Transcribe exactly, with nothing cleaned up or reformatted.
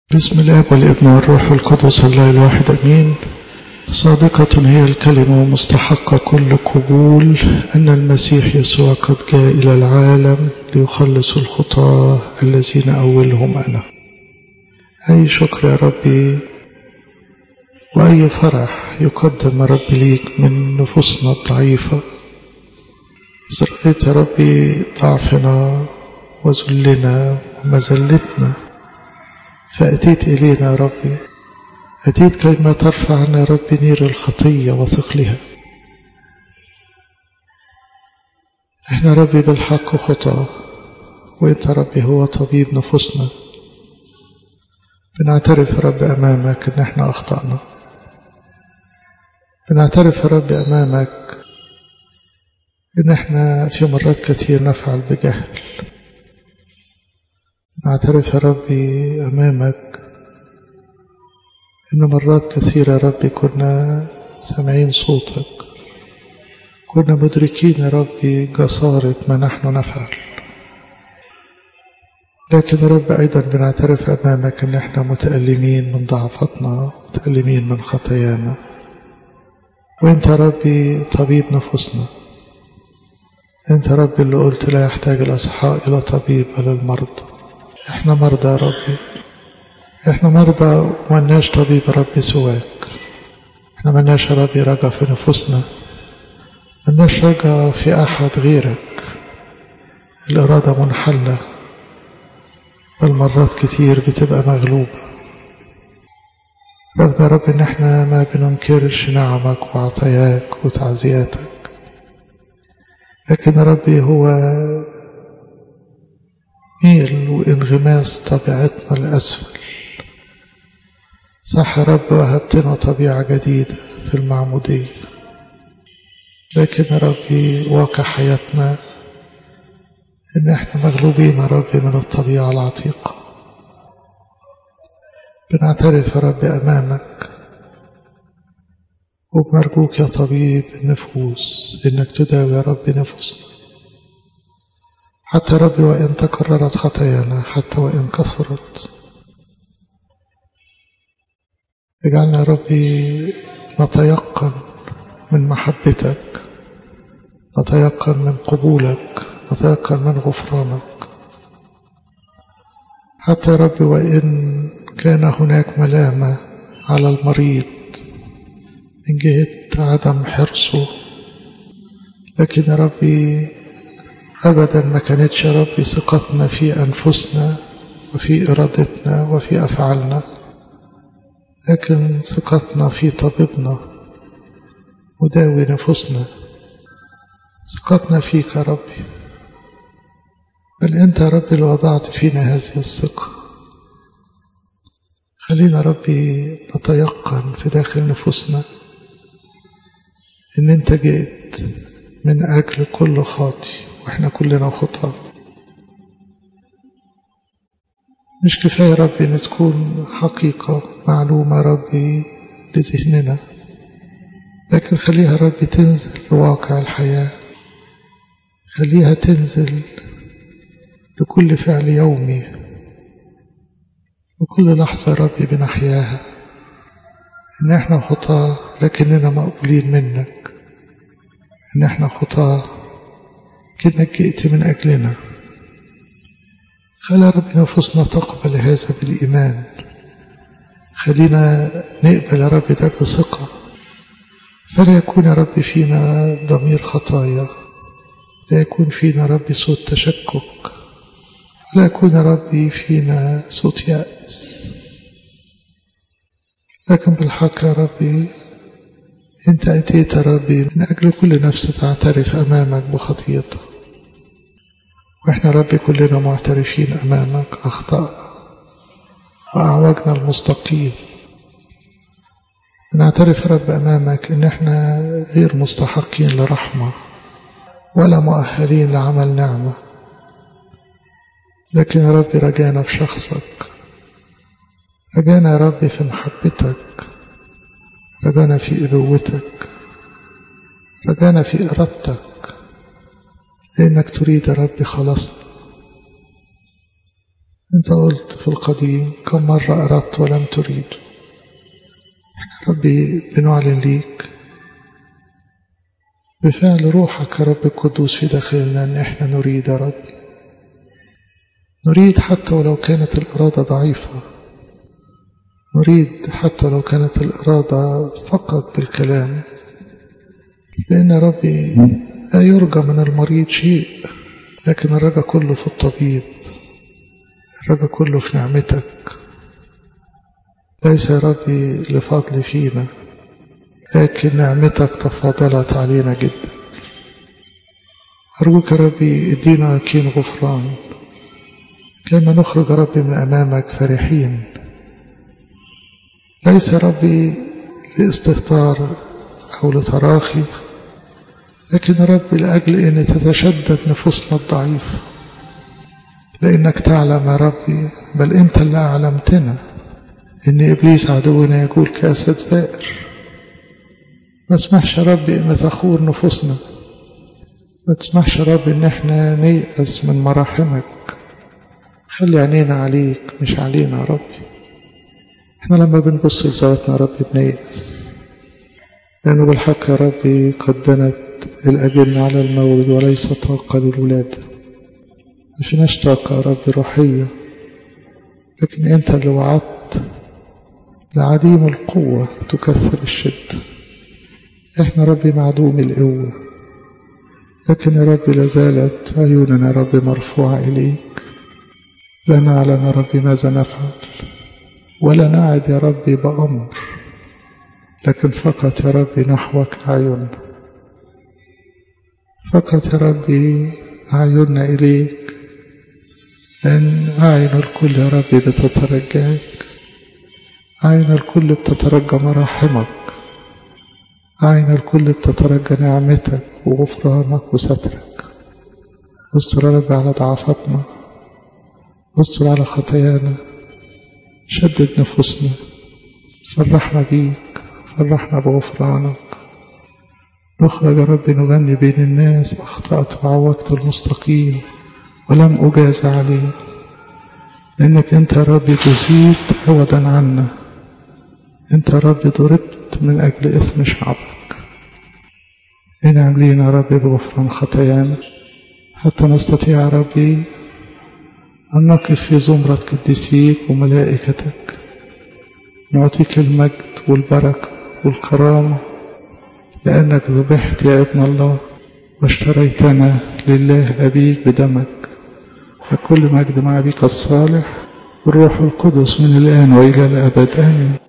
بسم الله والابن والروح القدس الله الواحد أمين. صادقة هي الكلمة ومستحقة كل قبول أن المسيح يسوع قد جاء إلى العالم ليخلص الخطاة الذين أولهم أنا. أي شكر يا ربي وأي فرح يقدم يا ربي ليك من نفوسنا الضعيفة. إذ رأيت يا ربي ضعفنا وذلنا ومذلتنا فأتيت إلينا يا ربي، أتيت كيما ترفع عنا يا ربي نير الخطية وثقلها. احنا ربي بالحق خطأ وانت ربي هو طبيب نفوسنا. بنعترف يا ربي أمامك ان احنا أخطأنا، بنعترف يا ربي أمامك ان احنا في مرات كتير نفعل بجهل. نعترف يا ربي أمامك إن مرات كثيرة يا ربي كنا سامعين صوتك، كنا مدركين يا ربي جسارة ما نحن نفعل، لكن يا رب أيضا بنعترف أمامك إن احنا متألمين من ضعفتنا، متألمين من خطايانا، وانت يا ربي طبيب نفوسنا. انت يا ربي اللي قلت لا يحتاج الأصحاء إلى طبيب بل المرضى. احنا مرضى يا ربي، احنا مرضى ومناش طبيب يا ربي سواك. احنا مناش يا ربي رجا في نفوسنا، مناش رجا في أحد غيرك. الإرادة منحلة بل مرات كتير بتبقى مغلوبة، رغم يا رب ان احنا ما بننكرش نعمك وعطاياك وتعزياتك، لكن يا ربي هو ميل وانغماس طبيعتنا لأسفل. صح يا رب وهبتنا طبيعة جديدة في المعمودية، لكن يا ربي واقع حياتنا ان احنا مغلوبين يا ربي من الطبيعة العتيقة. بنعترف يا ربي أمامك وبنرجوك يا طبيب النفوس انك تداوي يا ربي نفوسنا، حتى ربي وإن تكررت خطايانا، حتى وإن كثرت. اجعلنا يا ربي نتيقن من محبتك، نتيقن من قبولك، نتيقن من غفرانك، حتى يا ربي وإن كان هناك ملامة على المريض من جهة عدم حرصه، لكن يا ربي أبدا ما كانتش يا ربي ثقتنا في أنفسنا وفي إرادتنا وفي أفعالنا، لكن ثقتنا في طبيبنا مداوي نفوسنا. ثقتنا فيك يا ربي، بل أنت يا ربي اللي وضعت فينا هذه الثقة. خلينا يا ربي نتيقن في داخل نفوسنا إن أنت جئت من أجل كل خاطئ، وإحنا كلنا خطاة. مش كفاية يا ربي أن تكون حقيقة معلومة ربي لذهننا، لكن خليها ربي تنزل لواقع الحياة، خليها تنزل لكل فعل يومي وكل لحظة ربي بنحياها، إن إحنا خطاة لكننا مقبولين منك، إن إحنا خطاة كأنك جئت من أجلنا. خلى ربي نفوسنا تقبل هذا بالإيمان، خلينا نقبل يا ربي ده بثقة، فلا يكون يا ربي فينا ضمير خطايا، لا يكون فينا ربي صوت تشكك، ولا يكون يا ربي فينا صوت يأس، لكن بالحق يا ربي أنت أتيت يا ربي من أجل كل نفس تعترف أمامك بخطيئتها، وإحنا ربي كلنا معترفين أمامك أخطأنا وأعوجنا المستقيم. نعترف رب أمامك إن إحنا غير مستحقين لرحمة ولا مؤهلين لعمل نعمة، لكن يا ربي رجانا في شخصك، رجانا يا ربي في محبتك، رجانا في أبوتك، رجانا في إرادتك، لأنك تريد يا ربي خلاصنا. أنت قلت في القديم كم مرة أردت ولم تريد. احنا ربي بنعلن ليك بفعل روحك يا رب القدوس في داخلنا أن احنا نريد يا رب، نريد حتى ولو كانت الإرادة ضعيفة، نريد حتى لو كانت الإرادة فقط بالكلام، لأن ربي لا يرجى من المريض شيء، لكن الرجى كله في الطبيب، الرجى كله في نعمتك. ليس يا ربي لفضل فينا، لكن نعمتك تفضلت علينا جدا. أرجوك يا ربي ادينا يقين غفران كما نخرج يا ربي من أمامك فرحين، ليس يا ربي لاستهتار أو لتراخي، لكن يا ربي لأجل أن تتشدد نفوسنا الضعيفة، لأنك تعلم يا ربي، بل أنت اللي أعلمتنا إن إبليس عدونا يقول كأسد زائر. ما تسمحش يا ربي إن تخور نفوسنا، ما تسمحش يا ربي إن احنا نيأس من مراحمك. خلي عينينا عليك مش علينا يا ربي. احنا لما بنبص لذاتنا يا ربي بنيأس، لأنه بالحق يا ربي قد دنت الأجنة على المولد وليس طاقة للولادة. ما فيناش طاقة يا ربي روحية، لكن أنت اللي وعدت لعديم القوة تكثر الشدة. احنا ربي معدوم القوة، لكن يا ربي لازالت عيوننا يا ربي مرفوعة إليك. لا نعلم يا ربي ماذا نفعل، ولا نعد يا ربي بأمر، لكن فقط يا ربي نحوك أعين، فقط يا ربي أعيننا إليك، لأن أعين الكل يا ربي بتترجاك، أعين الكل بتترجى مراحمك، أعين الكل بتترجى نعمتك وغفرانك وسترك. استر يا ربي على ضعفاتنا، استر على خطايانا، شدد نفوسنا، فرحنا بيك، فرحنا بغفرانك. نخرج يا رب نغني بين الناس أخطأت وعوجت المستقيم ولم أجاز عليه، لأنك أنت يا رب جزيت عوضا عنا، أنت يا رب ضربت من أجل إثم شعبك. انعم لينا يا رب بغفران خطايانا، حتى نستطيع يا ربي أن نقف في زمرة قديسيك وملائكتك، نعطيك المجد والبركة والكرامة، لأنك ذبحت يا ابن الله واشتريتنا لله أبيك بدمك. فكل مجد مع أبيك الصالح والروح القدس من الآن وإلى الأبد آمين.